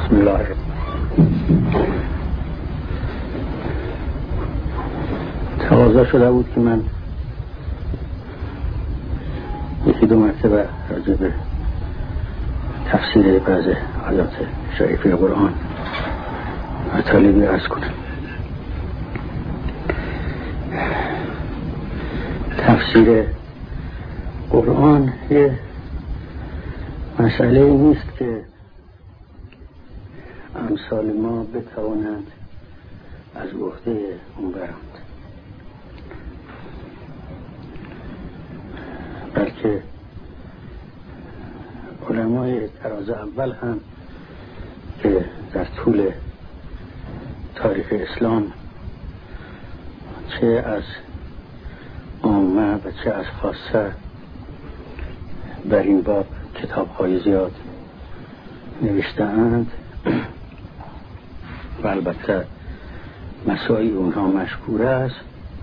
بسم الله الرحمن. تقاضا شده بود که من یکی دو مرتبه راجع به تفسیر بعض آیات شریفه قرآن مطالبی عرض کنم. تفسیر قرآن یه مسئله نیست که امثال ما بتوانند از عهده اون برند، بلکه علمای طراز اول هم که در طول تاریخ اسلام چه از عامه و چه از خاصه بر این باب کتاب‌های زیاد نوشته‌اند و البته مسائل اونها مشهور است،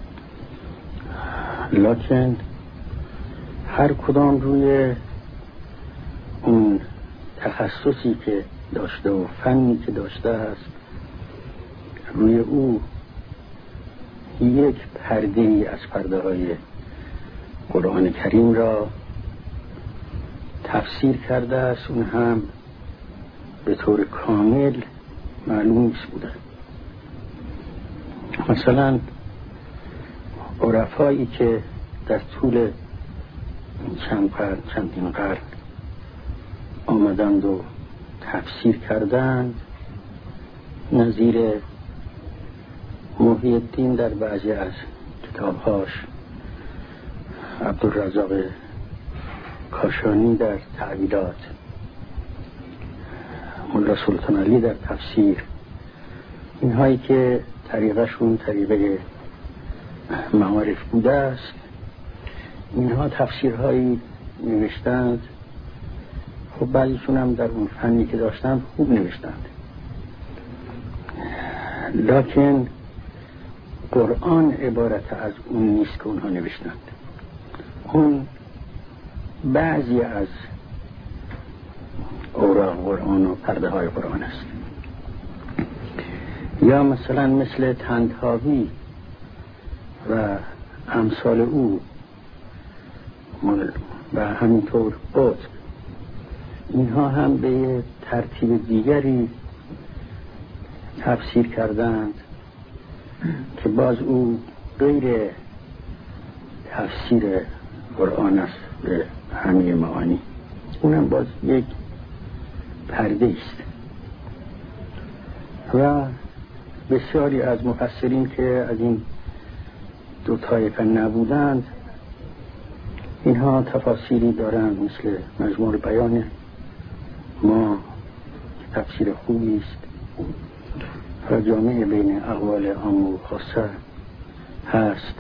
لکن هر کدام روی اون تخصصی که داشته و فنی که داشته است روی او یک پرده‌ای از پرده‌های قرآن کریم را تفسیر کرده است. اون هم به طور کامل معلوم نیست بوده. مثلا عرفایی که در طول چندین قرن آمدند و تفسیر کردند، نظیر محی الدین در بعضی از کتابهاش، عبدالرزاق کاشانی در تعویلات، ملا سلطان علی در تفسیر، اینهایی که طریقشون طریقه معارف بوده است، اینها تفسیرهایی نوشتند. خب بعضیشون هم در اون فنی که داشتند خوب نوشتند، لکن قرآن عبارت از اون نیست که اونها نوشتند. اون بعضی از اوراق قرآن و پرده های قرآن است. یا مثلا مثل طنطاوی و امثال او و همینطور قطب، اینها هم به ترتیب دیگری تفسیر کردند که باز او غیر تفسیر قرآن است به همه معانی، اونم باز یک پرده است. و بسیاری از مفسرین که از این دو طایفه نبودند، اینها تفاسیری دارند مثل مجموع بیان ما، تفسیر خوبی است و جامعه بین اقوال عام و خاصه هست،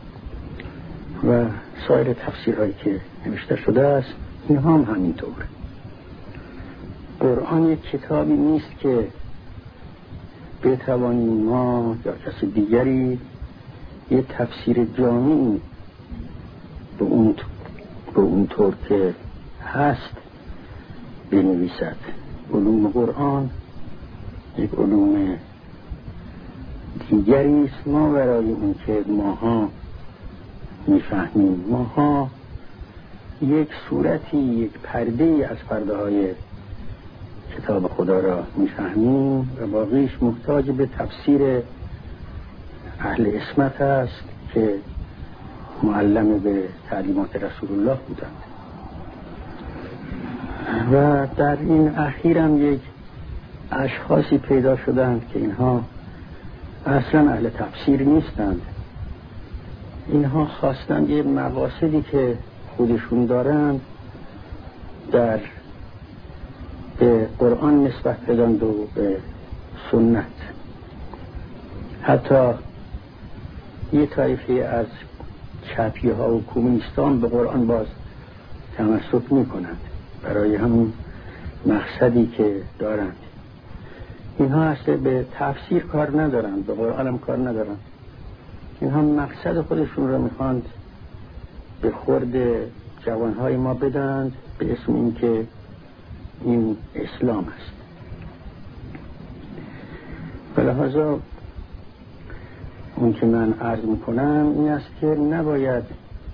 و سایر تفسیرهایی که نوشته شده است اینها هم همینطور. قرآن یک کتابی نیست که بتوانیم ما یا کسی دیگری یک تفسیر جامعی به اون طور که هست بنویسد. علوم قرآن یک علوم دیگری است، ما برای اون که ماها میفهمیم، ماها یک صورتی، یک پرده از پرده های کتاب خدا را میفهمیم و باقیش محتاج به تفسیر اهل عصمت است که معلم به تعلیمات رسول الله بودند. و در این اخیر هم یک اشخاصی پیدا شدند که اینها اصلا اهل تفسیر نیستند. اینها خواستند یه مقاصدی که خودشون دارند در به قرآن نسبت بدند و به سنت. حتی یه طایفه از چپی ها و کمونیستان به قرآن باز تمسک می کنند برای همون مقصدی که دارند. اینها اصلا به تفسیر کار ندارند، به قرآن هم کار ندارند. اینها مقصد خودشون را میخواند به خورد جوانهای ما بدند به اسم این که این اسلام است. به لحاظا اون که من عرض میکنم این است که نباید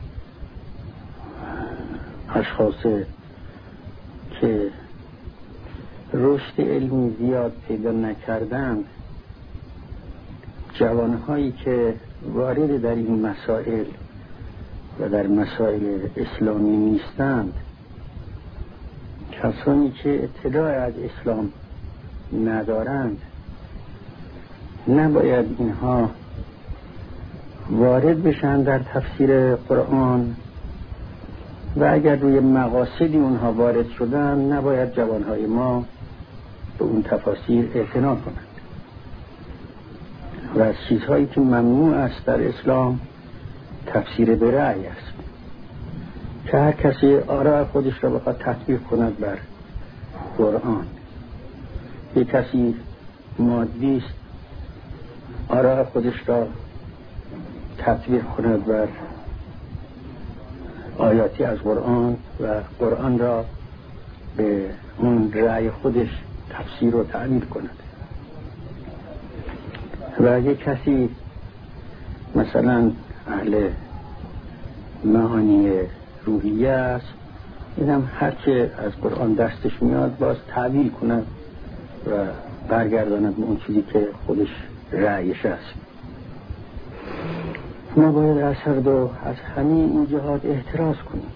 اشخاص که رشد علمی زیاد پیدا نکردند، جوانهایی که وارد در این مسائل و در مسائل اسلامی نیستند، کسانی که اطلاع از اسلام ندارند، نباید اینها وارد بشن در تفسیر قرآن و اگر روی مقاصدی اونها وارد شدن نباید جوانهای ما به اون تفاسیر اعتنا کنند. و از چیزهایی که ممنوع است در اسلام تفسیر به رأی است که هر کسی آراء خودش را بخواد تطبیق کند بر قرآن. یک کسی مادی است، آراء خودش را تطبیق کند بر آیاتی از قرآن و قرآن را به اون رأی خودش تفسیر و تعبیر کند. و یک کسی مثلا اهل معانی روحیه است، این هم هر که از قرآن دستش میاد باز تعبیر کند و برگرداند به اون چیزی که خودش رأیش است. ما باید از هر دو از همین این جهات احتراز کنیم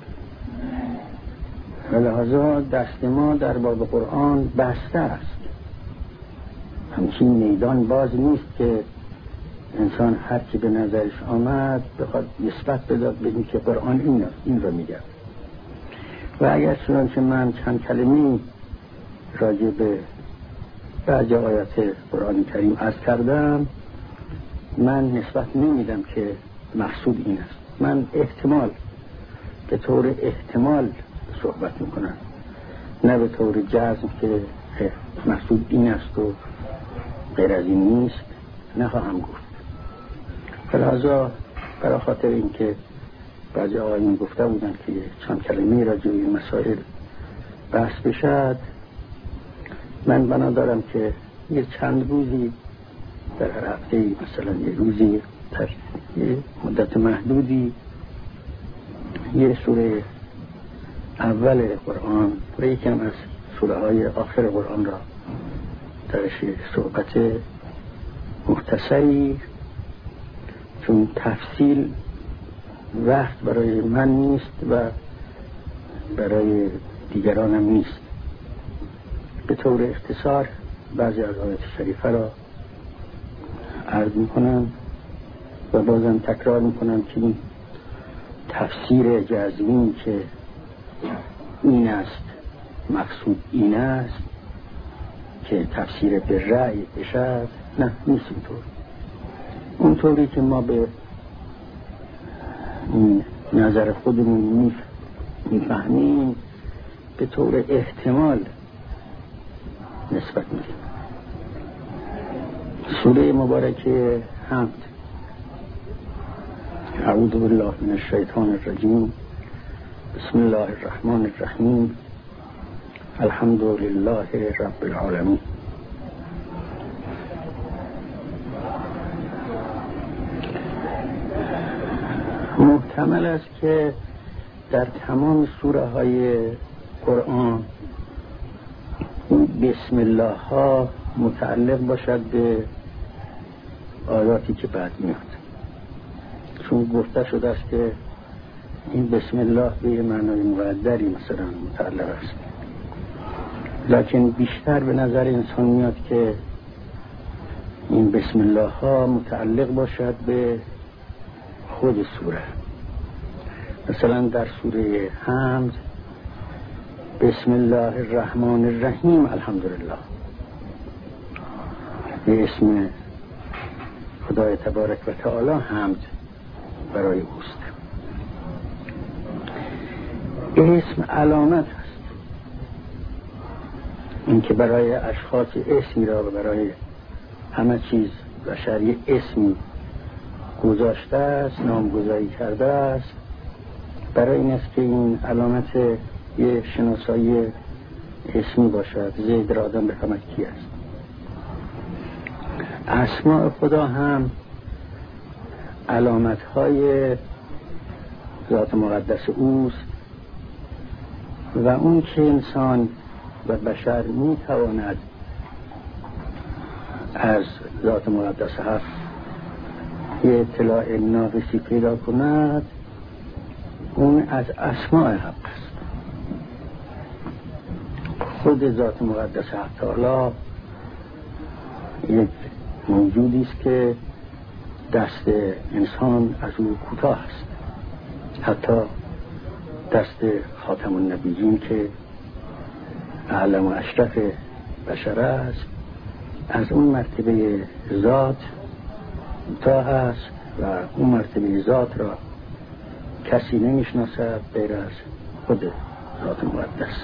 و لحاظا دست ما در باب قرآن بسته است. همچین میدان باز نیست که انسان هر کی به نظرش آمد بخواد نسبت بداد به این که قرآن این را میگه. و اگر چنانچه من چند کلمه‌ای راجع به بعضی آیات قرآن کریم عرض کردم، من نسبت نمیدم که مقصود این است. من به طور احتمال صحبت میکنم، نه به طور جزم که مقصود این است و غیر از این نیست نخواهم گفت. فلحاظا برای خاطر این که بعضی آقایون گفته بودن که چند کلمه راجع به این مسائل بحث بشد، من بنا دارم که یه چند روزی در هر هفته مثلا یه روزی در یه مدت محدودی یه سوره اول قرآن و یکم از سوره های آخر قرآن را درش صحبت مختصری، چون تفصیل وقت برای من نیست و برای دیگرانم نیست، به طور اختصار بعضی از آیات شریفه را عرض میکنم و بازم تکرار میکنم که این تفسیر جزمی که این است مقصود این است که تفسیر به رأی بشد، نه نیست اینطور. اونطوری که ما به این نظر خودمون میفهمیم به طور احتمال نسبت میدیم. سوره مبارکه حمد. اعوذ بالله من الشیطان الرجیم. بسم الله الرحمن الرحیم. الحمد لله رب العالمین. محتمل است که در تمام سوره های قرآن این بسم الله ها متعلق باشد به آیاتی که بعد میاد، چون گفته شده است که این بسم الله به معنای مقدری مثلا متعلق است، لکن بیشتر به نظر انسان میاد که این بسم الله ها متعلق باشد به خود سوره. مثلا در سوره حمد بسم الله الرحمن الرحیم الحمدلله، به اسم خدای تبارک و تعالی حمد برای اوست. اسم علامت است، این که برای اشخاص اسمی را و برای همه چیز بشری اسمی گذاشته است، نامگذاری کرده است، برای این است که این علامت یه شناسایی اسمی باشد. زید را آدم بفهمد کی است. اسماء خدا هم علامت‌های ذات مقدس اوست و اون که انسان و بشر میتواند از ذات مقدس حق یه اطلاع ناقصی پیدا کند، اون از اسماء حق است. خود ذات مقدس حق تعالی یک موجودی است که دست انسان از او کوتاه است. حتی دست خاتم النبیین که اعلم و اشرف بشر است، از اون مرتبه ذات کوتاه است و اون مرتبه ذات را کسی نمیشناسد غیر از خود ذات مقدس.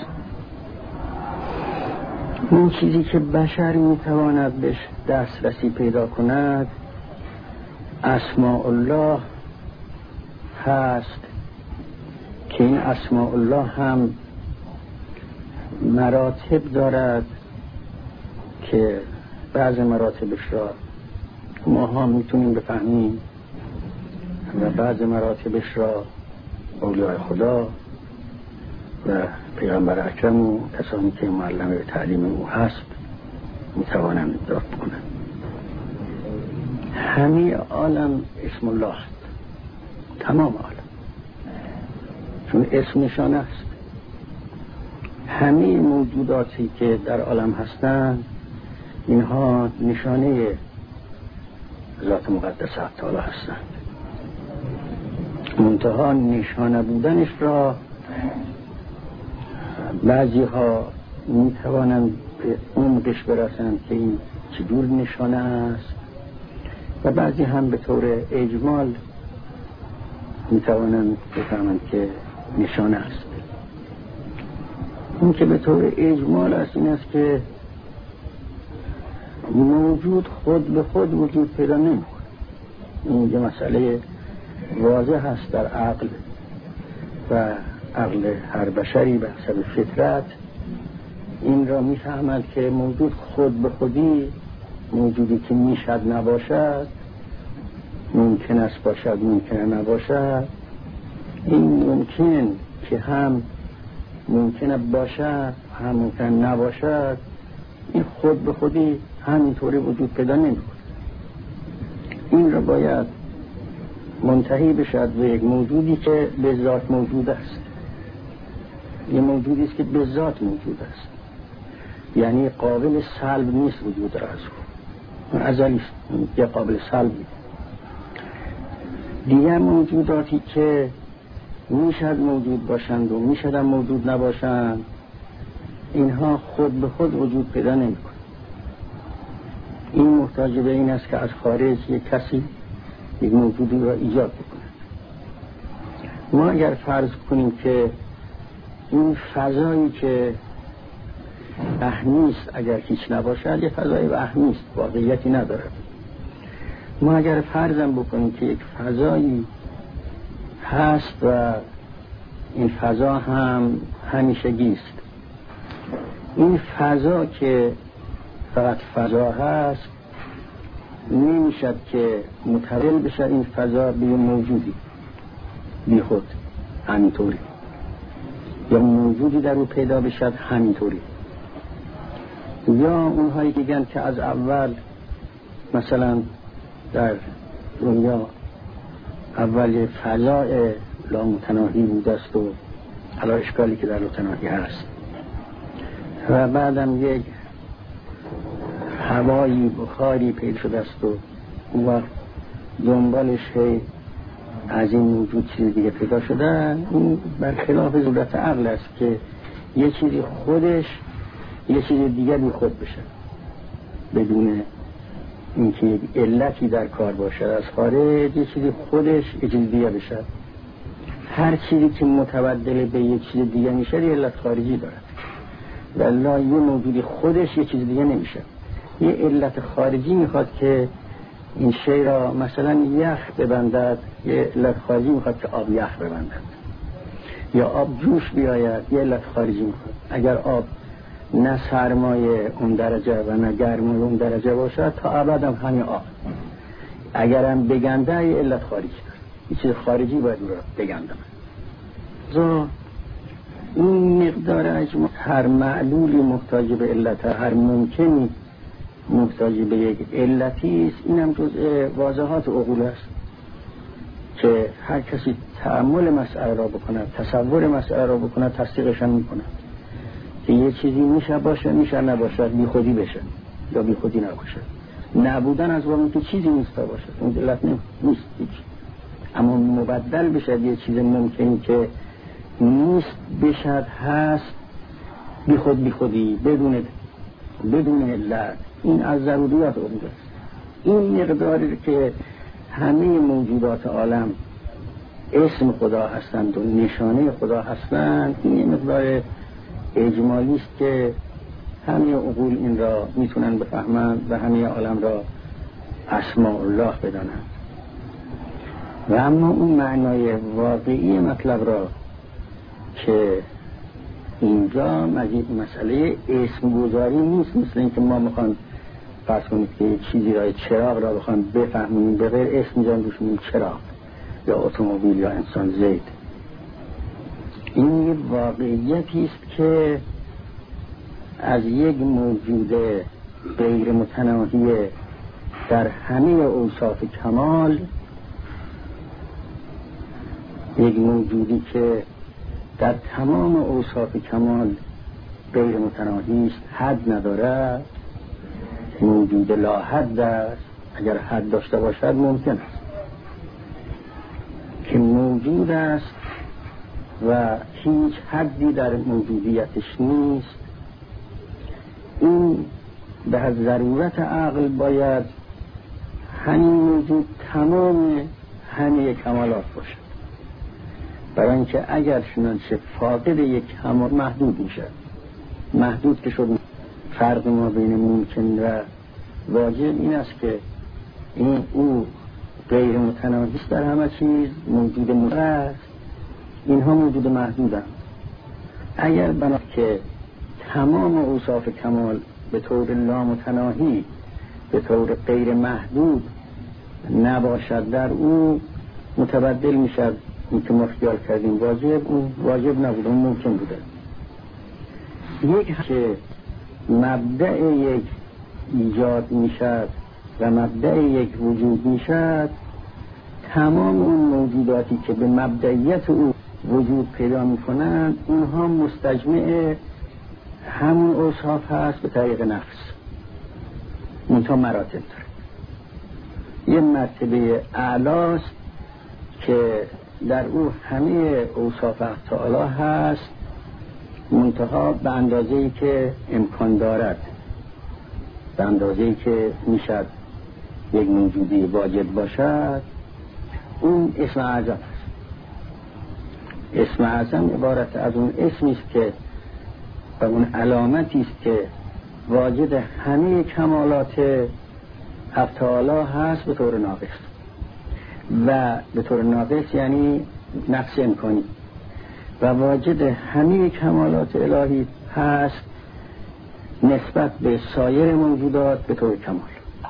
اون چیزی که بشر میتواند بهش دسترسی پیدا کند اسماء الله هست که این اسماء الله هم مراتب دارد که بعض مراتبش را ما ها میتونیم بفهمیم و بعض مراتبش را اولیاء خدا و پیغمبر اکرم و کسانی که معلم تعلیم او هست میتوانند ادراک کنند. همه عالم اسم الله است، تمام عالم، چون اسم نشانه است. همه موجوداتی که در عالم هستند اینها نشانه ذات مقدس حق تعالی هستند. منتها نشانه بودنش را بعضی ها می توانند به عمقش برسند که این چجور نشانه است و بعضی هم به طور اجمال می توانند بفهمند که نشانه است. اون که به طور اجمال است این است که موجود خود به خود وجود پیدا نمی کند. این یه مسئله واضح هست در عقل و عقل هر بشری به حسب فطرت این را میفهمد که موجود خود به خودی، موجودی که میشد نباشد، ممکن است باشد ممکن نباشد، این ممکن که هم ممکن باشد هم ممکن نباشد، این خود به خودی همینطوری وجود پیدا نمی‌کند. این را باید منتهی بشد به یک موجودی که به ذات موجود است. یه موجودی است که به ذات موجود است، یعنی قابل سلب نیست وجود را از او، ازلی است، یه قابل سلبی. دیگر موجوداتی که میشد موجود باشند و میشد موجود نباشند، اینها خود به خود وجود پیدا نمی‌کنند. این محتاج به این است که از خارج یک کسی یک موجودی را ایجاد بکنه. ما اگر فرض کنیم که این فضایی که وهمی است اگر هیچ نباشد یه فضای وهمی است، واقعیتی ندارد. ما اگر فرضم بکنیم که یک فضایی هست و این فضا هم همیشگی است، این فضا که فقط فضا هست نمیشد که متحول بشه این فضا به موجودی بی خود همینطوری، یا موجودی در او پیدا بشد همینطوری. یا اونهایی که گن که از اول مثلا در دنیا اول فضای لامتناهی بوده است و حالا اشکالی که در لامتناهی هست و بعدم یک هوایی بخاری پیدا شده است و اون وقت دنبالش از این موجود چیز دیگه پیدا شده. این برخلاف ضرورت عقل است که یه چیزی خودش یه چیز دیگه بی خود بشه بدون اینکه یک علتی در کار باشه. از خارج یه چیزی خودش یه چیز دیگه بشه. هر چیزی که متبدل به یک چیز دیگه میشه یه علت خارجی داره، والله یه موجودی خودش یه چیز دیگه نمیشه. یه علت خارجی میخواد که این شی را مثلا یخ ببندد، یه علت خارجی میخواد که آب یخ ببندد، یا آب جوش بیاید، یه علت خارجی میخواد. اگر آب نه سرمایه اون درجه و نه گرمای اون درجه باشد تا ابد هم همین آب. اگرم بگنده یه علت خارجی داره، یه چیز خارجی باید رو بگنده. این مقدار اجماع هر معلولی محتاج به علت، هر ممکنی محتاج به یک علتی است. اینم جزء واضحات عقول است که هر کسی تأمل مسئله را بکنه، تصور مسئله را بکنه، تصدیقش هم میکنه که یه چیزی میشه باشه، میشه نباشه، بی خودی بشه یا بی خودی نباشه. نبودن از واقعی که چیزی نیست باشه، اون علت نیست هیچ. اما مبدل بشه یه چیز ممکنی که نیست بشد هست، بی خودی بدون علت. این از ضروریات عقول است. این مقداری که همه موجودات عالم اسم خدا هستند و نشانه خدا هستند، این مقدار اجمالی است که همه عقول این را میتونن بفهمند و همه عالم را اسماء الله بدانند. و اما اون معنای واقعی مطلب را که اینجا مسئله اسم گذاری نیست، مثل اینکه ما میخوان فرض کنید که چیزی را، چراغ را بخوان بفهمیم به غیر اسم جان روش میگیم چراغ یا اتومبیل یا انسان زید. این یه واقعیتی است که از یک موجود غیر متناهی در همه اوصاف کمال، یک موجودی که در تمام اوصاف کمال غیر متناهی است، حد ندارد، موجود لا حد است. اگر حد داشته باشد ممکن است که موجود است و هیچ حدی در موجودیتش نیست. این به ضرورت عقل باید همین موجود تمام همه کمالات باشد، برای اینکه اگر چنانچه فاقد یک کمال محدود میشه. محدود که شد. فرق ما بین ممکن و واجب این است که او غیر متناهی است در همه چیز، موجود مطلق است، اینها موجود محدودند. اگر بنا که تمام اوصاف کمال به طور لامتناهی، به طور غیر محدود نباشد در او، متبدل میشد. این که ما خیال کردیم واجب، اون واجب نبود، اون ممکن بوده. یک که مبدأ یک ایجاد میشد و مبدأ یک وجود میشد، تمام اون موجوداتی که به مبدئیت او وجود پیدا میکنند اونها مستجمع همون اوصاف هست به طریق نفس. منتها مراتب داره. یه مرتبه اعلاست که در او همه اوصاف تعالی هست، منتها به اندازه‌ای که امکان دارد، به اندازه‌ای که میشد یک موجودی واجب باشد. اون اسم اعظم است. اسم اعظم عبارت از اون اسمی است که و اون علامتی است که واجد همه کمالات حق تعالی هست به طور ناقص، و به طور ناقص یعنی نقص امکانی، و واجد همه کمالات الهی هست نسبت به سایر موجودات به طور کمال.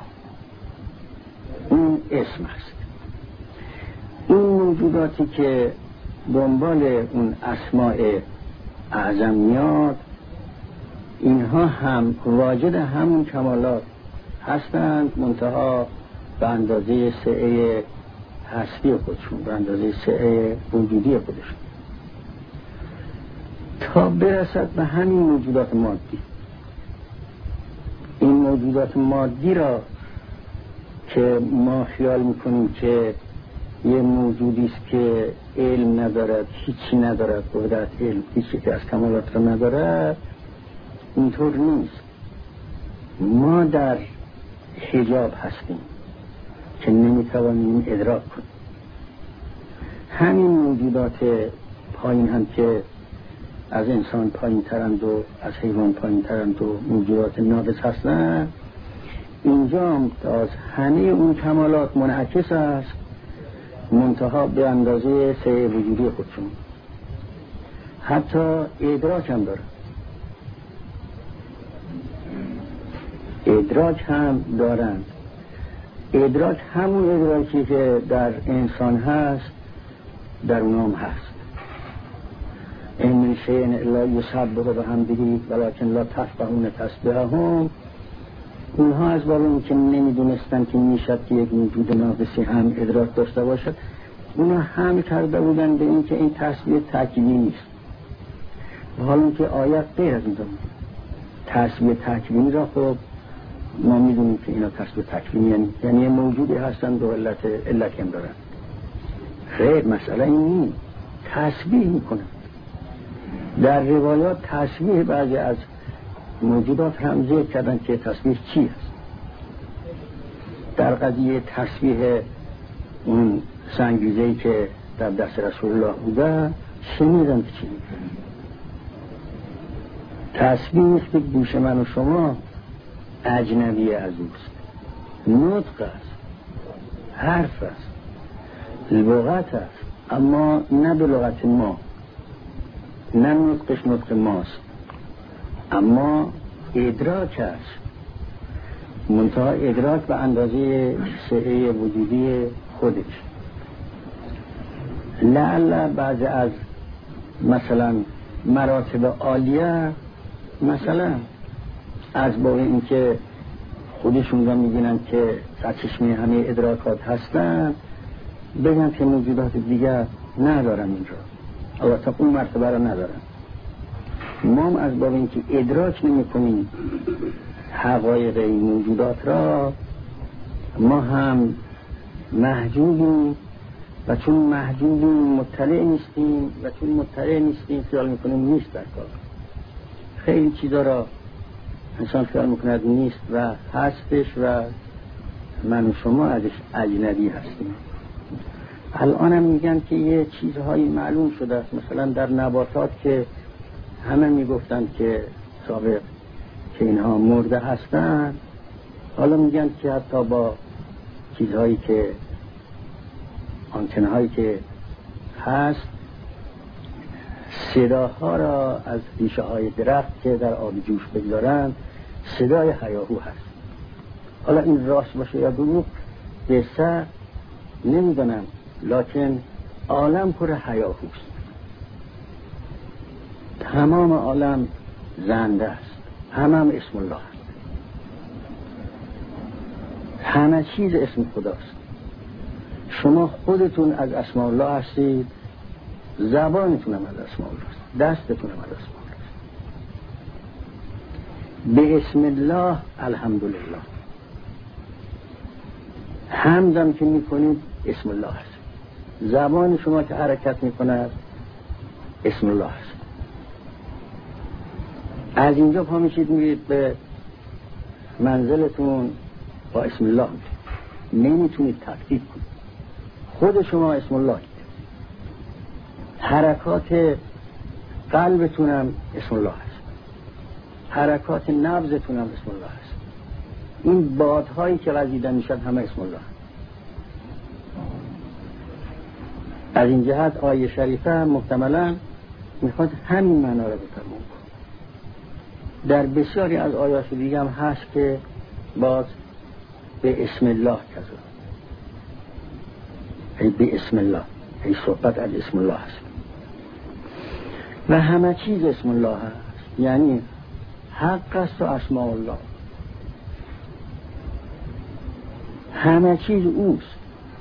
این اسم است. این موجوداتی که دنبال اون اسماء اعظم میاد، اینها هم واجد همون کمالات هستند، منتها به اندازه سعه هستی خودشون، به اندازه سعه وجودی خودشون، تا برسد به همین موجودات مادی. این موجودات مادی را که ما خیال میکنیم که یه موجودی است که علم ندارد، هیچی ندارد، قدرت علم هیچی که از کمالات را ندارد، اینطور نیست. ما در حجاب هستیم که نمیتوانیم ادراک کنیم. همین موجودات پایین هم که از انسان پایین ترند و از حیوان پایین ترند و موجودات ناقص هستند، اینجا هم از همه اون کمالات منعکس است، منتها به اندازه سعه وجودی خودشون. حتی ادراک هم داره. ادراک هم دارند. ادراک همون ادراکی که در انسان هست در اونام هست. این من شیء الا یسبح بحمده ولکن لا تفقهون تسبیحهم. اونها از باب این که نمیدونستن که میشد که یک موجود ناقصی هم ادراک داشته باشد، اونها هم کرده بودن به این که این تسبیح تکوینی نیست. حالا که آیت غیر از این دارد تسبیح تکوینی را خب ما میدونیم که اینا تسبیح تکوینی یعنی موجودی هستن دو علت هم دارن. خیر، مسئله این نیست. تسبیح میکنن. در روایات تسبیح بعضی از موجودات هم ذکر کردن که تسبیح چی است. در قضیه تسبیح اون سنگریزه‌ای که در دست رسول الله بوده شنیدن که چی میگه. تسبیح که گوش من و شما اجنبی از اوست، نطق است، حرف است، لغت است، اما نه به لغت ما، نه نطقش نطق ماست، اما ادراک است. منتها ادراک به اندازه صحه وجودی خودش. لعل بعض از مثلا مراتب عالیه مثلا از باب این که خودشون را میبینن که سرچشمه همه ادراکات هستن بگن که موجودات دیگر ندارن اینجا، البته اون مرتبه را ندارن. ما هم از باب این که ادراک نمی کنیم حقایق این موجودات را، ما هم محجوبیم و چون محجوبیم مطلع نیستیم و چون مطلع نیستیم خیال میکنیم نیست در کار. خیلی چیزا را انسان خیال میکند نیست و هستش و من و شما ازش اجنبی هستیم. الان هم میگن که یه چیزهایی معلوم شده است، مثلا در نباتات که همه میگفتن که سابق که اینها مرده هستن، حالا میگن که حتی با چیزهایی که آنتنهایی که هست صداها را از ریشه های درخت که در آب جوش بگذارن صدای هیاهو هست. حالا این راست باشه یا دروغ بسر نمیدونم، لکن عالم پر هیاهوست. تمام عالم زنده است، همه اسم الله است، همه چیز اسم خداست. شما خودتون از اسم الله هستید، زبانتون هم از اسم الله است، دستتون هم از اسم الله است. به اسم الله الحمدلله. حمدم که میکنید اسم الله است. زبان شما که حرکت میکند اسم الله است. از اینجا پا میشید میرید به منزلتون با اسم الله نمیتونید تفکیک کنید. خود شما اسم الله است. حرکات قلبتونم اسم الله است، حرکات نبضتونم اسم الله است. این بادهایی که وزیده میشن همه اسم الله. از این جهت آیه شریفه محتملا میخواد همین معنا را بفرمون. در بسیاری از آیات دیگه هم هست که باز به اسم الله کذا، ای به اسم الله، ای صحبت از اسم الله هست و همه چیز اسم الله هست. یعنی حق است و اسماء الله، همه چیز اوست.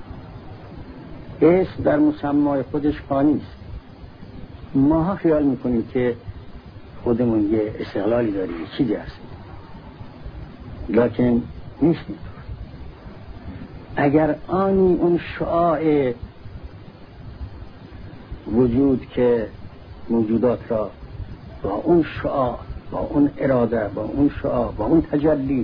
اسم در مسمای خودش فانی است. ماها خیال میکنیم که خودمون یه استقلالی داریم، چیزی هستیم، لکن نیست اینطور. اگر آنی اون شعاع وجود که موجودات را با اون شعاع، با اون اراده، با اون شعاع، با اون تجلی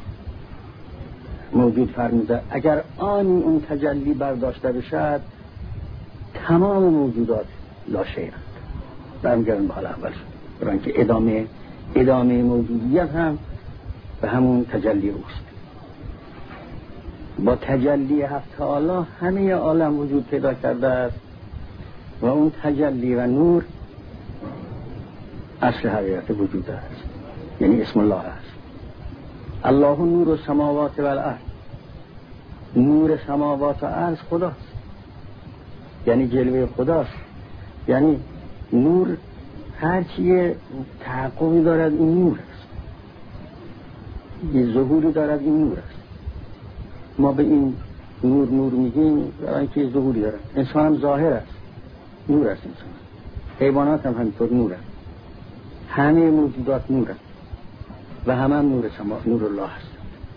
موجود فرموده، اگر آنی اون تجلی برداشته بشد تمام موجودات لاشی‌اند، برمیگردن به حال اول شد، برای که ادامه موجودیت هم به همون تجلی اوست. با تجلی هفت تعالی همه عالم وجود پیدا کرده است و اون تجلی و نور اصل حقیقت وجود است، یعنی اسم الله است. الله نور السماوات و الارض، نور سماوات و ارض خداست، یعنی جلوه خداست. یعنی نور هر چیه تحققی دارد این نور است، یه ظهوری دارد این نور است. ما به این نور میگیم برای اینکه ظهوری دارد. انسان هم ظاهر است، نور است انسان. حیوانات هم همینطور نور است. همه موجودات نور است و همه هم نور الله است.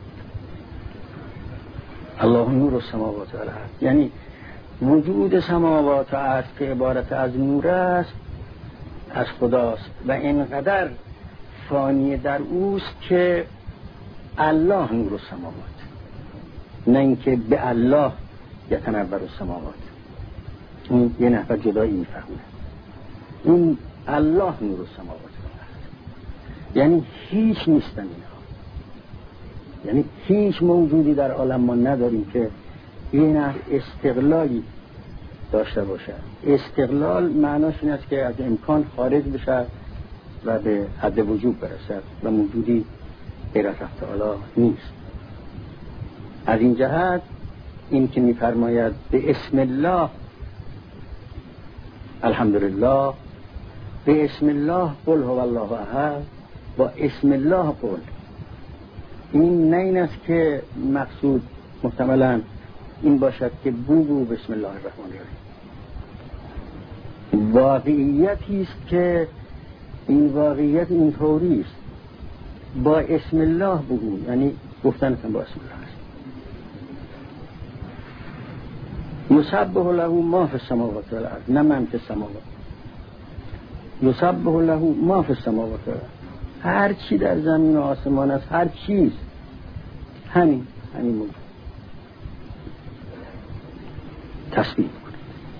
الله نور السماوات و الارض، یعنی وجود سماوات و ارض که عبارت از نور است از خداست و اینقدر فانی در اوست که الله نور السماوات، نه اینکه به الله یتنور السماوات. این یه نفر جدایی میفهمه. این الله نور السماوات است، یعنی هیچ نیستن اینها. یعنی هیچ موجودی در عالم ما نداریم که این استقلالی داشته باشد. استقلال معناش این است که از امکان خارج بشه و به حد وجود برسد و موجودی غیر از تعالی نیست. از این جهت این که می‌فرماید به اسم الله الحمدلله، به اسم الله قل هو الله احد، با اسم الله قل، این نه این است که مقصود محتملاً این باشد که بگو بسم الله الرحمن الرحیم. واقعیتی است که این واقعیت اینطوری است، با اسم الله بگو، یعنی گفتن با اسم الله است. یسبح له ما فی السماوات و الارض، نه من فی السماوات. یسبح له ما فی السماوات و الارض، هر چی در زمین و آسمان است، هر چیز همین موجود تسبیح کنید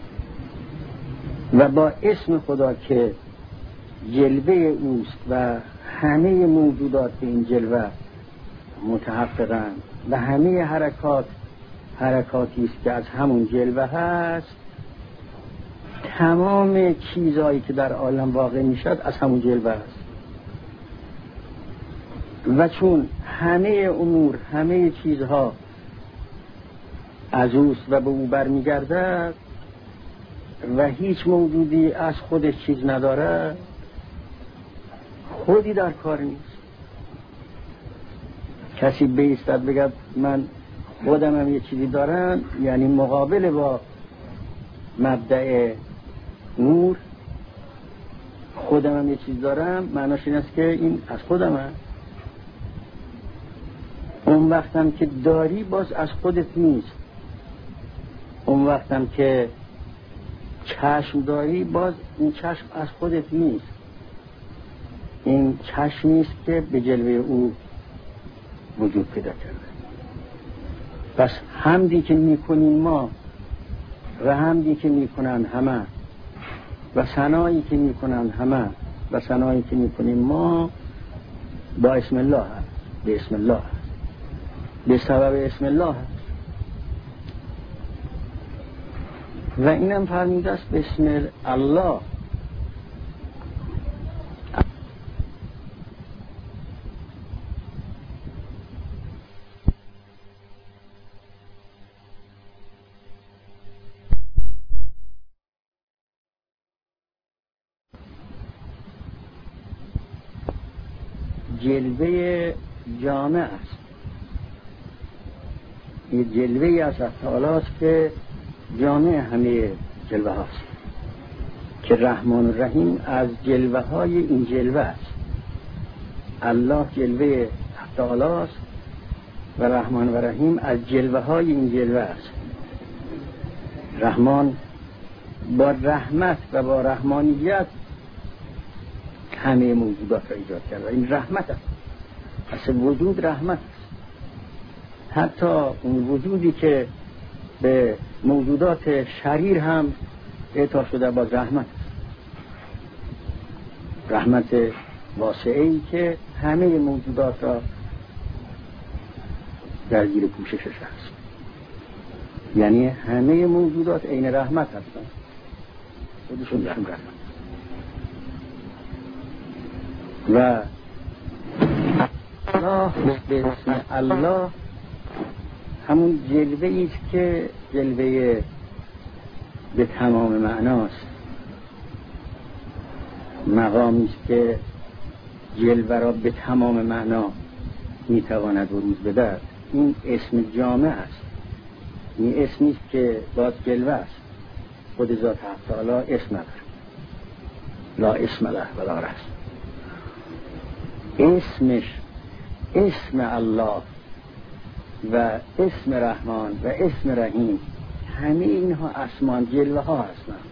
و با اسم خدا که جلوه اوست و همه موجودات به این جلوه متحققند و همه حرکاتی است که از همون جلوه هست. تمام چیزهایی که در عالم واقع میشد از همون جلوه هست و چون همه امور، همه چیزها از اوست و به او برمیگردد و هیچ موجودی از خودش چیز نداره، خودی در کار نیست. کسی بایستد بگد من خودم هم یه چیزی دارم، یعنی مقابل با مبدأ نور خودم هم یه چیز دارم، معناش این است که این از خودم هم. اون وقتم که داری باز از خودت نیست. اون وقتم که چشم داری باز این چشم از خودت نیست. این چشمی است که به جلوه او وجود پیدا کرده. پس حمدی که میکنیم ما و حمدی که میکنن همه و ثنایی که میکنن همه و ثنایی که میکنیم ما با اسم الله هست، به اسم الله هست، به سبب اسم الله هست. و اینم فرموده است بسم الله. جلوه جامع است، یه جلوه از تعالی است که جامع همه جلوه هاست، که رحمان و رحیم از جلوه های این جلوه است. الله جلوه تعالی است و رحمان و رحیم از جلوه های این جلوه است. رحمان با رحمت و با رحمانیت همه موجودات را ایجاد کرده. این رحمت است، اصل وجود رحمت است. حتی اون وجودی که به موجودات شریر هم اعطا شده با رحمت است. رحمت واسعی که همه موجودات را در زیر پوششش است. یعنی همه موجودات عین رحمت هستند، خودشون هم رحمت. و الله به اسم الله همون جلوه است که جلوه به تمام معناست، مقامی است که جلوه را به تمام معنا میتواند بروز بدهد. این اسم جامع است، این اسمی است که باز جلوه است. خود ذات حق تعالی اسم نداره، لا اسم له ولا رسم. اسمش اسم الله و اسم رحمان و اسم رحیم، همه اینها اسمان جلوه ها هستند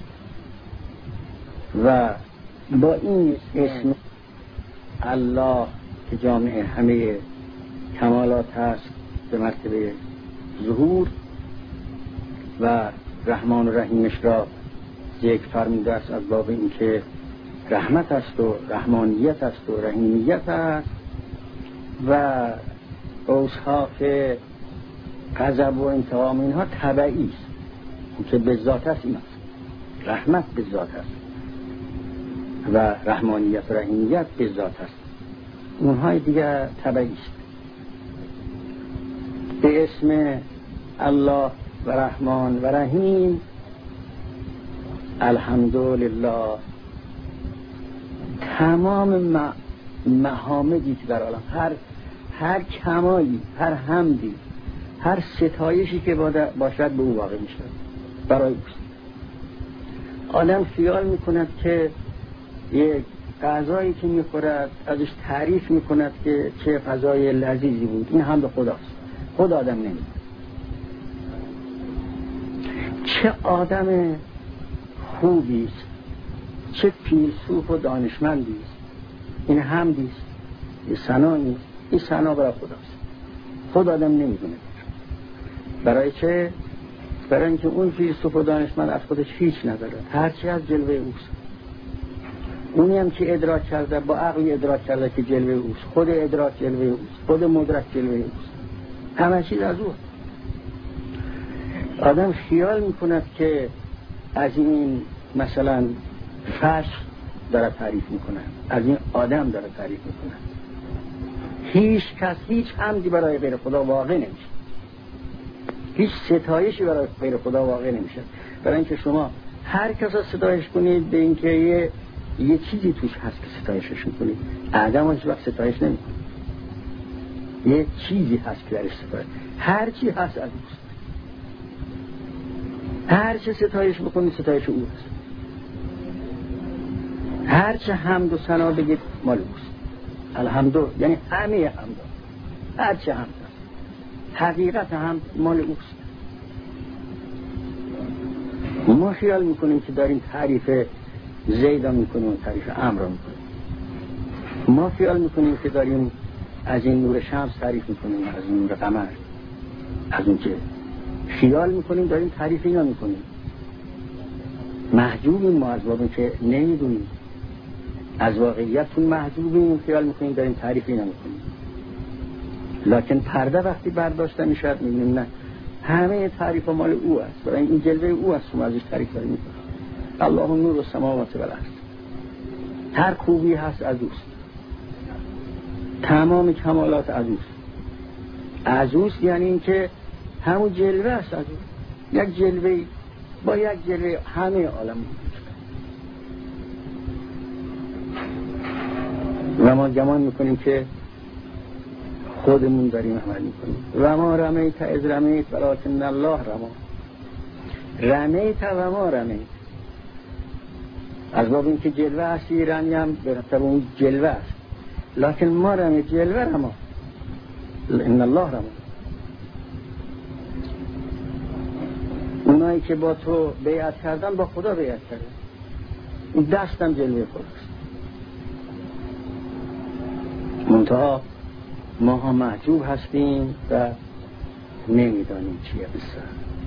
و با این اسم الله که جامع همه کمالات هست به مرتبه ظهور و رحمان و رحیمش را ذکر فرموده است از باب اینکه رحمت است و رحمانیت است و رحیمیت است و اوصاف غضب و انتقام اینها تبعی است که به ذات است. این است رحمت به ذات است و رحمانیت و رحیمیت به ذات است، اونهای دیگر تبعی است. به اسم الله و رحمان و رحیم الحمدلله تمام محامدی که در عالم، هر کمالی، هر حمدی، هر ستایشی که باشد به او واقع میشه برای اوست. آدم خیال میکند که یک غذایی که میخورد ازش تعریف میکند که چه غذای لذیذی بود، این هم به خداست. خود آدم نمیده. چه آدم خوبی است، چه فیلسوف و دانشمندی است، این حمدی است، این ثنایی است، این ثنا برای خداست. خود آدم نمیدونه. برای چه؟ برای اینکه اون فیلسوف و دانشمند از خودش هیچ نداره، هرچی از جلوه اوست. اونی هم که ادراک کرده با عقلی ادراک کرده که جلوه اوست، خود ادراک جلوه اوست، خود مدرک جلوه اوست، همه چیز از او. آدم خیال میکند که از این مثلا فصل داره تعریف میکنه، از این آدم داره تعریف میکنه. هیچ کس هیچ حمدی برای غیر خدا واقع نمیشه، هیچ ستایشی برای غیر خدا واقع نمیشه. برای اینکه شما هر کس را ستایش کنید به اینکه یه چیزی توش هست که ستایشش میکنید، آدم هیچ وقت ستایش نمیکنه. یه چیزی هست که درش ستایش، هر چی هست از اوست. هر چه ستایش بکنید ستایش او هست. هر چه حمد و ثنا بگید مال اوست. الحمد یعنی همه حمد، هر چه حمد هست، حقیقت هم مال اوست. ما خیال میکنیم که داریم تعریف زید را میکنیم و تعریف امر را میکنیم. ما خیال میکنیم که داریم از این نور شمس تعریف میکنیم، از این نور قمر، از اون که خیال میکنیم داریم تعریف اینا میکنیم. محجوبیم ما از واقعی که نمیدونیم، از واقعیتون محجوبیم، خیال میکنیم داریم تعریف اینا میکنیم. لکن پرده وقتی برداشته میشد میبینیم نه، همه تعریف مال او است، برای این جلوه او است، شما ازش تعریف داریم میکنیم. الله نور السماوات والارض، هر خوبی هست از اوست، تمام کمالات از اوست. از اوست یعنی این که همون جلوه است از اوست. یک جلوه با یک جلوه همه عالم و ما گمان میکنیم که خودمون داریم عمل میکنیم. و ما رمیت از رمیت ولکن الله رما، رمیت و ما رمیت، از باب این که جلوه هستی رمی هم به رتب اون جلوه است، لکن ما رمیت جلوه رما، ان الله رما. اونایی که با تو بیعت کردن با خدا بیعت کردن، این دستم جلوه خداست. منتها ما ها محجوب هستیم و نمیدانیم چیه بسر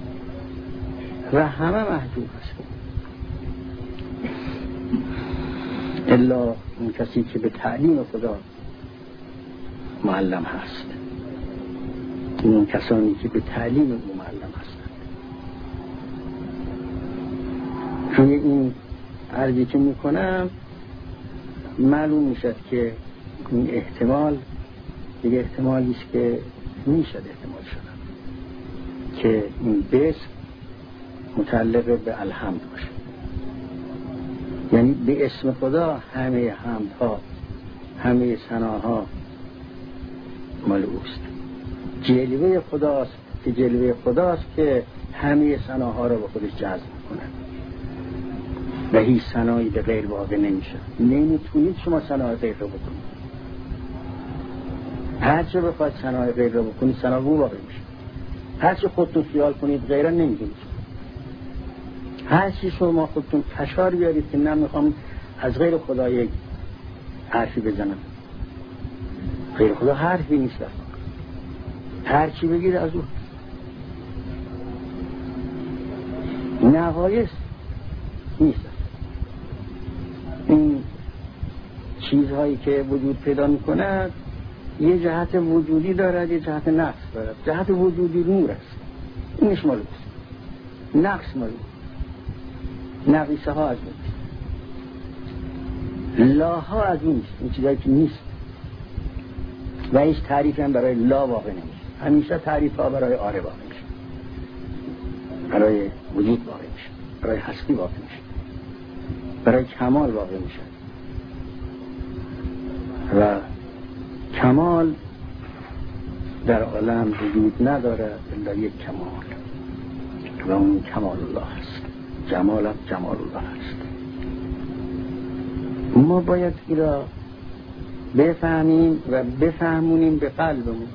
و همه محجوب هستیم الا اون کسی که به تعلیم خدا معلم هست، اون کسانی که به تعلیم او معلم هستند. روی این عرضی که میکنم معلوم میشد که این احتمال دیگه احتمالی است که میشد احتمال شدن که این بس متعلق به الحمد باشه، یعنی به اسم خدا همه حمدها همه ثناها مال اوست. جلوه خداست که جلوه خداست که همه ثناها رو به خودش جذب کنه و هیچ ثنایی به غیر واقع نمیشه. نمیتونید شما ثنای غیر رو بکنید. هر چه بخواید ثنای غیر رو بکنید ثنا واقع میشه. هر چه خودتون خیال کنید غیره نمیدونید. هر چی شما خودتون فشار بیارید که نمیخوام از غیر خدا یک حرفی بزنم، غیر خدا حرفی نیست. هر چی بگید از او نقایص نیست. این چیزهایی که وجود پیدا میکند یه جهت وجودی دارد، یه جهت نقص دارد. جهت وجودی نور است، اینش مال اوست. نقص مال او، نقیصه ها از اون، لاها از اون نیست. این چیزهایی که نیست و هیچ تعریف هم برای لا واقع نمیشه. همیشه تعریف ها برای آره واقع میشه، برای وجود واقع میشه، برای هستی واقع میشه، برای کمال واقع میشه. و کمال در عالم وجود نداره الا یک کمال و اون کمال الله است. جمال هم جمال الله است. ما باید این را بفهمیم و بفهمونیم به قلبمون.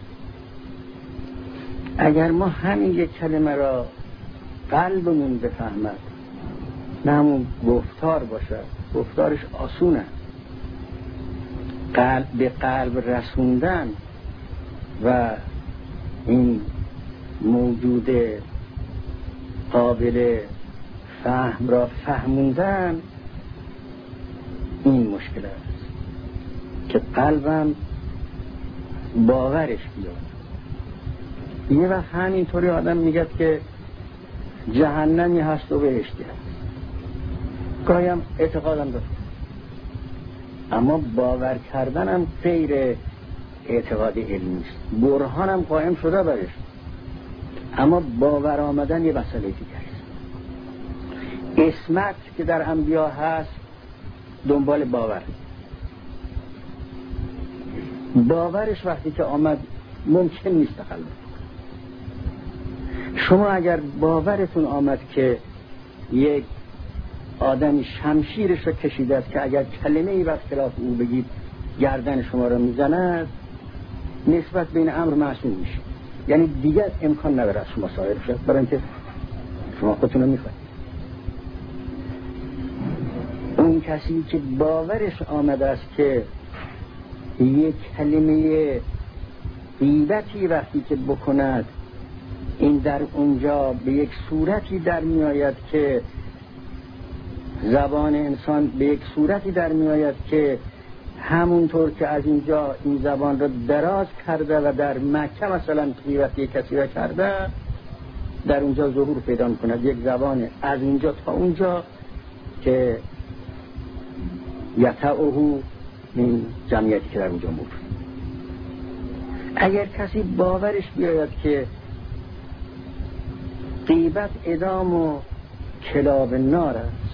اگر ما همین یک کلمه را قلبمون بفهمد، نه همون گفتار باشد، گفتارش آسونه، قلب به قلب رسوندن و این موجود قابل فهم را فهموندن، این مشکل است که قلبم باورش بیاد. یه وقت همینطوری آدم میگه که جهنمی هست و بهشتی هست، گاهیم اعتقادم دارم، اما باور کردنم غیر اعتقاد علمی است. برهانم قائم شده برش، اما باور آمدن یه مسئله دیگه است. اسمت که در انبیا هست دنبال باور. باورش وقتی که آمد ممکن نیست تخلف. شما اگر باورتون آمد که یک آدمی شمشیرش رو کشیده است که اگر کلمه ای بر خلاف او بگید گردن شما رو میزند، نسبت بین امر معصوم میشه. یعنی دیگر امکان نداره از شما صادر شد، برای اینکه شما خودتون رو میخواید. اون کسی که باورش آمده است که یک کلمه غیبتی وقتی که بکند این در اونجا به یک صورتی در میآید که زبان انسان به یک صورتی در میآید که همونطور که از اینجا این زبان را دراز کرده و در مکه مثلا غیبتی کسی را کرده، در اونجا ظهور پیدا می‌کند یک زبان از اینجا تا اونجا که یتعه این جمعیتی که در اونجا موجود. اگر کسی باورش بیاید که غیبت ادام و کلاب نار است،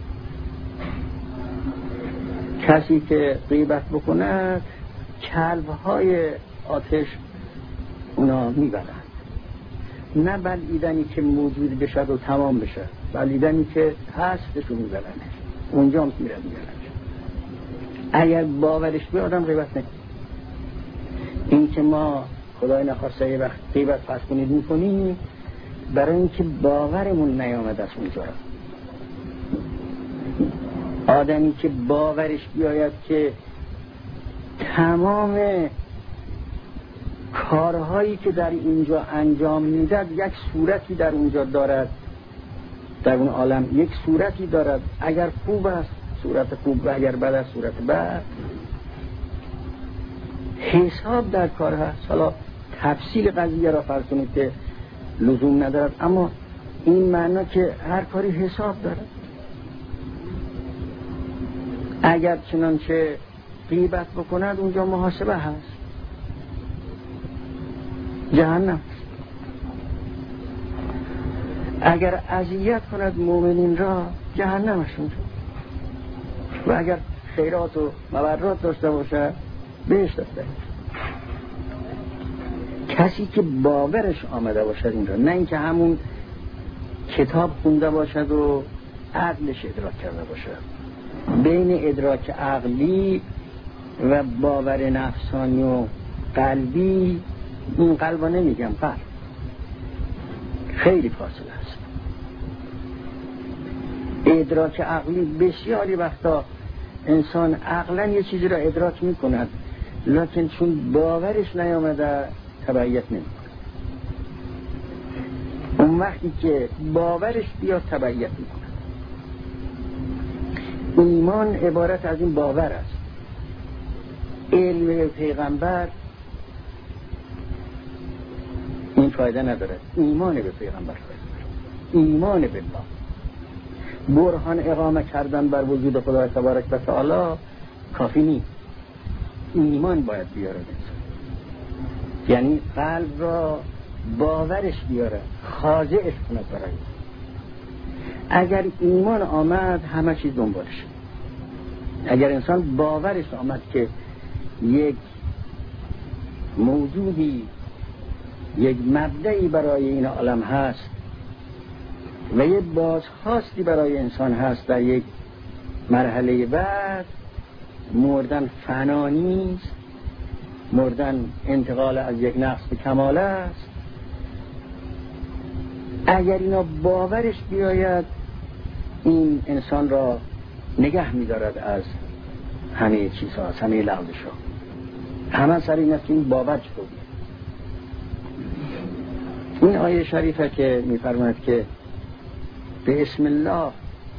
کسی که غیبت بکند کلب‌های آتش اونا میبرند. نه بلعیدنی که موجود بشد و تمام بشد، بلعیدنی که هستشو میبرند، اونجا هم میرد میبرند. اگر باورش بیاد آدم غیبت نکنه. این که ما خدای نخواسته یه وقت غیبت فرض کنید میکنیم برای اینکه باورمون نیامد از اونجا. آدمی که باورش بیاید که تمام کارهایی که در اینجا انجام میداد یک صورتی در اونجا دارد، در اون عالم یک صورتی دارد، اگر خوب است صورت خوب و اگر بد است صورت بد، حساب در کار هست. حالا تفصیل قضیه را فرض کنید که لزوم ندارد، اما این معنا که هر کاری حساب دارد. اگر چنانچه غیبت بکند اونجا محاسبه هست. جهنم. اگر اذیت کند مؤمنین را جهنمش اونجا، و اگر خیرات و مبرات داشته باشه بهشت داشته. کسی که باورش آمده باشد این را، نه اینکه همون کتاب خونده باشد و عقلش ادراک کرده باشد. بین ادراک عقلی و باور نفسانی و قلبی، این قلبا نمیگم، قلب خیلی فاصله است. ادراک عقلی بسیاری وقتا انسان عقلا یه چیزی را ادراک میکند، لکن چون باورش نیامده تبعیت نمیکنه. اون وقتی که باورش بیاد تبعیت میکنه. ایمان عبارت از این باور است. علم پیغمبر این فایده نداره، ایمان به پیغمبر فایده داره. ایمان به الله، برهان اقامه کردن بر وجود خدای تبارک و تعالی کافی نیست. ایمان باید بیاره انسان، یعنی قلب را باورش بیاره، خاضعش کنه برای. اگر ایمان آمد همه چیز دنبالش. اگر انسان باورش آمد که یک موجودی، یک مبدعی برای این عالم هست و یک بازخواستی برای انسان هست در یک مرحله بعد، مردن فنا نیست، مردن انتقال از یک نقص به کمال است. اگر اینا باورش بیاید، این انسان را نگه می‌دارد از همه چیزها، از همه لغزش‌ها. همه سر این است که این باور چطور بیاد. این آیه شریفه که می‌فرماید که به اسم الله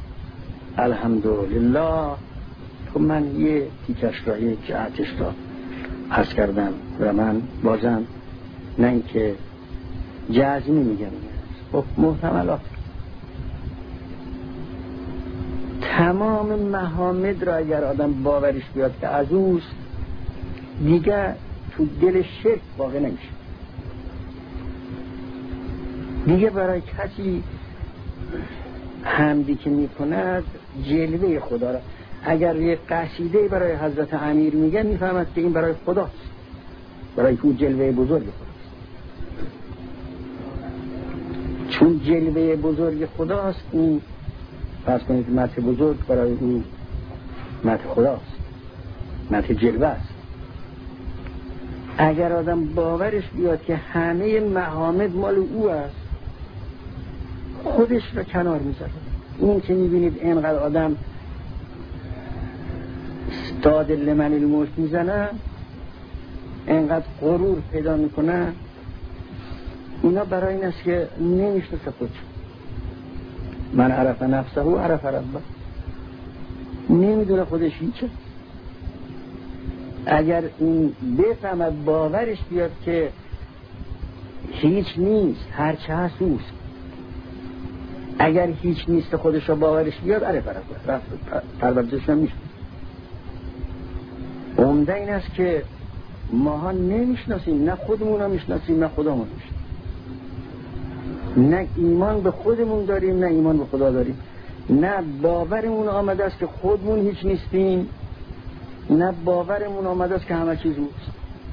الحمدلله، خب من یه تیکش را، یه جهتش را عرض کردم و من بازم نه اینکه جزمی میگم، خب محتملات تمام محامد را اگر آدم باورش بیاد که از اوست، دیگه تو دل شرک واقع نمیشه. دیگه برای کسی حمدی که میکند جلوه خدا را، اگر یک قصیده برای حضرت امیر میگه میفهمد که این برای خداست، برای اون جلوه بزرگ خداست. چون جلوه بزرگ خداست، این فرض کنید مدح بزرگ برای او مدح خداست، مدح جلوه است. اگر آدم باورش بیاد که همه محامد مال او است، خودش را کنار میذاره. این که میبینید اینقدر آدم استاد لمن الملک میزنه، اینقدر غرور پیدا میکنه، اینا برای این است که نمیشناسه خودش. من عرف نفسه و عرف ربه، نمیدونه خودش هیچه. اگر این بفهمد، باورش بیاد که هیچ نیست، هرچه هست اوست. اگر هیچ نیست خودش را باورش بیاد، عرف ربه، پروردگارش نمیشه. عمده این است که ماها نمیشناسیم، نه خودمون را میشناسیم نه خدامون میشناسیم. نه ایمان به خودمون داریم نه ایمان به خدا داریم. نه باورمون آمده است که خودمون هیچ نیستیم، نه باورمون آمده است که همه چیز اوست.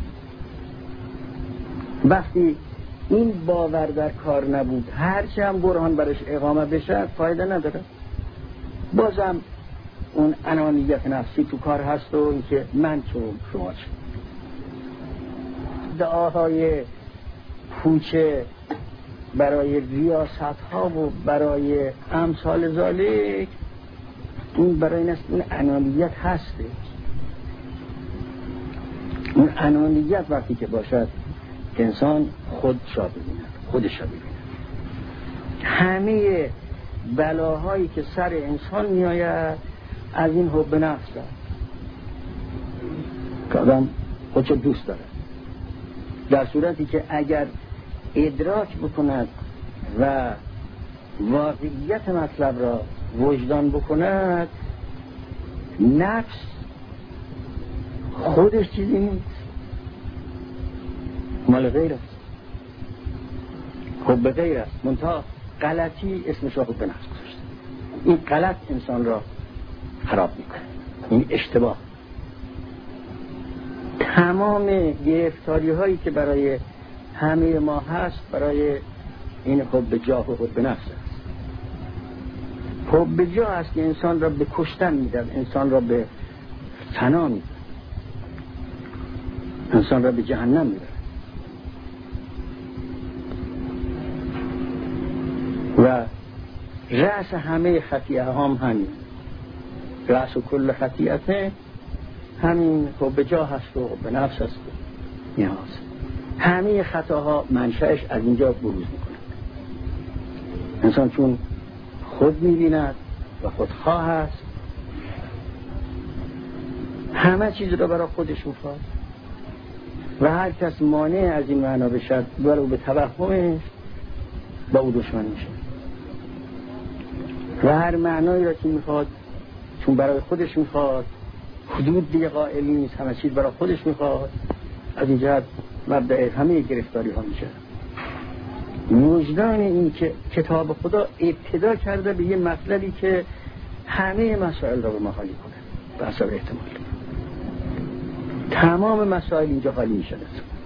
وقتی این باور در کار نبود، هرچی هم برهان برش اقامه بشه فایده نداره. بازم اون انانیت نفسی تو کار هست و اینکه من تو شما چه. دعاهای پوچه برای ریاست ها و برای امثال ذالک، این برای این است، این انانیت هسته. اون انانیت وقتی که باشد که انسان خودش را ببیند، خودش را ببیند. همه بلاهایی که سر انسان میآید از این حب نفس است که آدم خودش دوست داره. در صورتی که اگر ادراک بکند و واقعیت مطلب را وجدان بکند، نفس خودش چیزی نیست، مال غیر است. حب غیر است، منتها غلطی اسمش را حب نفس گذاشته. این غلط انسان را خراب میکنه، این اشتباه. تمام گرفتاری هایی که برای همه ما هست برای این حب جاه و حب نفس است. حب جاه است که انسان را به کشتن میدن، انسان را به فنا میدن، انسان را به جهنم میدن. و رأس همه خطیئه هم همین، رأس و کل خطیئته همین حب جاه هست و حب نفس هست. نیاز همه خطاها منشأش از اینجا بروز میکنه. انسان چون خود میبیند و خودخواه هست، همه چیز را برای خودش میخواد و هر کس مانع از این معنا بشد برای به توهمش با او دشمن میشه و هر معنایی را که میخواد چون برای خودش میخواد، حدود دیگه قائل نیست، همه چیز برای خودش میخواد. از این جهت مبدأ همه گرفتاری ها میشه. وجدان این که کتاب خدا ابتدا کرده به یه مطلبی که همه مسائل را به ما حالی کنه به حسب احتمال. تمام مسائل اینجا حالی میشه.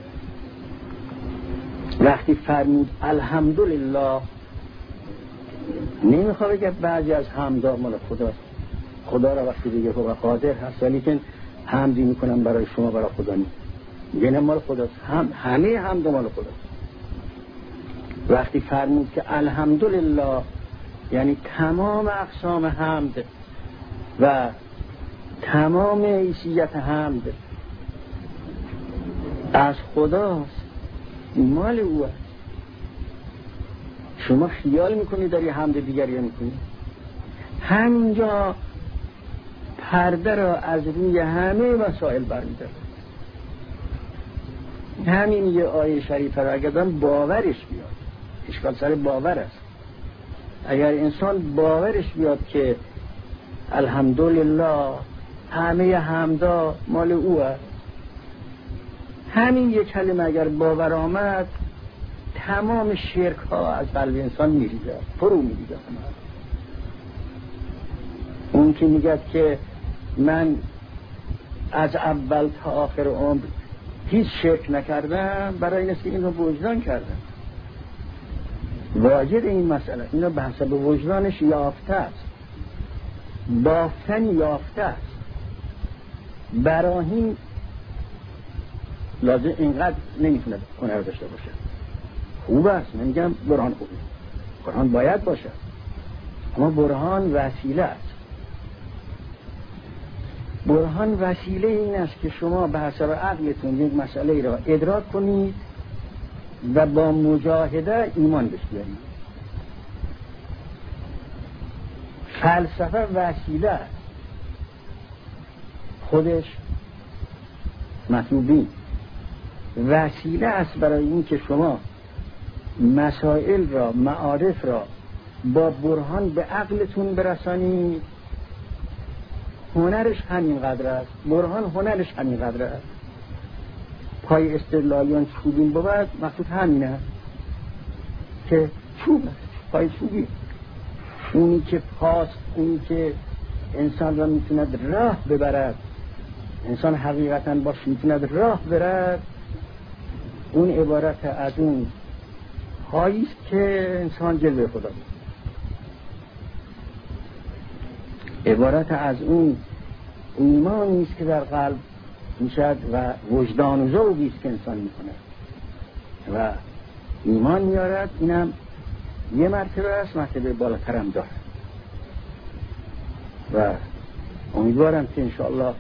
وقتی فرمود الحمدلله، نمیخواد بگه بعضی از حمدا مال خداست. خدا را وقتی بگه هو قادر هست، ولی که حمدی میکنم برای شما برای خدا نیست، یعنی مال خداست. همه حمد مال خداست. وقتی فرمود که الحمدلله یعنی تمام اقسام حمد و تمام حیثیت حمد از خداست، مال او است. شما خیال میکنی داری حمد دیگری میکنی. همینجا پرده را از روی همه مسائل برمی‌داره. همین یه آیه شریفه را اگر باورش بیاد، اشکال سر باور است. اگر انسان باورش بیاد که الحمدلله همه حمدا مال او است، همین یک کلمه اگر باور آمد، تمام شرک ها از قلب انسان میریزه، فرو میریزه. اون که میگه که من از اول تا آخر عمر هیچ شرک نکردم، برای این است که اینو وجدان کردم. واجد این مسئله اینو به حسب وجدانش یافته است، بافتن یافته است. براهین لازم اینقدر نمیتونه هنر داشته باشه. خوب است، نمیگم برهان خوبه، برهان باید باشه، اما برهان وسیله است. برهان وسیله این است که شما به حسب عقلتون یک مسئله را ادراک کنید و با مجاهده ایمان بشید. فلسفه وسیله است، خودش مطلوبی وسیله است برای این که شما مسائل را، معارف را با برهان به عقلتون برسانید. هنرش همین قدر است، برهان هنرش همین قدر است. پای استدلالیان چوبین بود، مقصود همین است که چوب است، پای چوبی. اونی که پاس، اونی که انسان را میتوند راه ببرد، انسان حقیقتا باش میتوند راه برد، اون عبارت از اون پاییست که انسان جلوه خدا بود. عبارت از اون ایمانی است که در قلب میشد و وجدان و ذوقی است که انسان میکنه و ایمان میارد. اینم یه مرتبه است، مرتبه بالاترم داره و امیدوارم که انشاءالله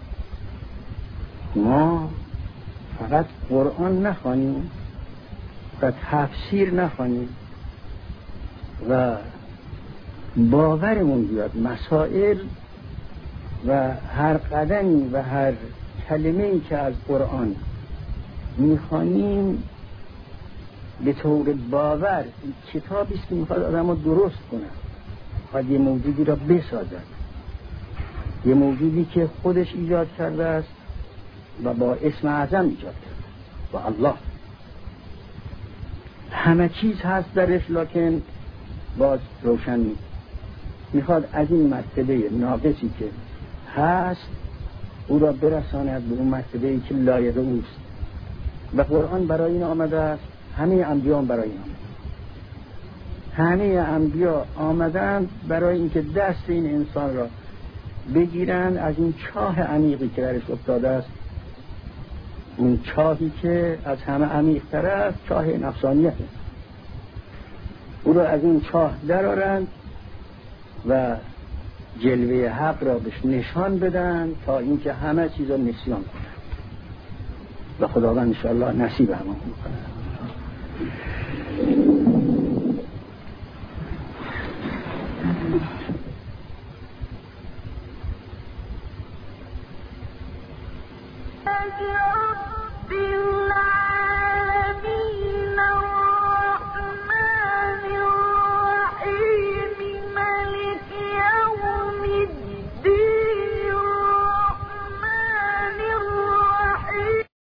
ما فقط قرآن نخوانیم و تفسیر نخوانیم و باورمون بیاد مسائل و هر قدمی و هر کلمه‌ای که از قرآن میخوانیم به طور باور کتابی است که میخواد آدم رو درست کنه، میخواد یه موجودی را بسازد، یه موجودی که خودش ایجاد کرده است و با اسم اعظم ایجاد کرده، با الله. همه چیز هست درش، لکن باز روشن نیست. میخواد از این مرتبه ناقصی که هست او را برساند به اون مرتبه‌ای که لایق اوست. و قرآن برای این آمده است، همه انبیاء برای این آمده. همه انبیاء آمدند برای اینکه دست این انسان را بگیرند از این چاه عمیقی که درش افتاده است، اون چاهی که از همه عمیق‌تر است، چاه نفسانیت، او را از این چاه درآورند و جلوه حق را بهش نشان بدن تا اینکه همه چیز را نسیان کنند و خداوند انشاءالله نصیب همون کنند.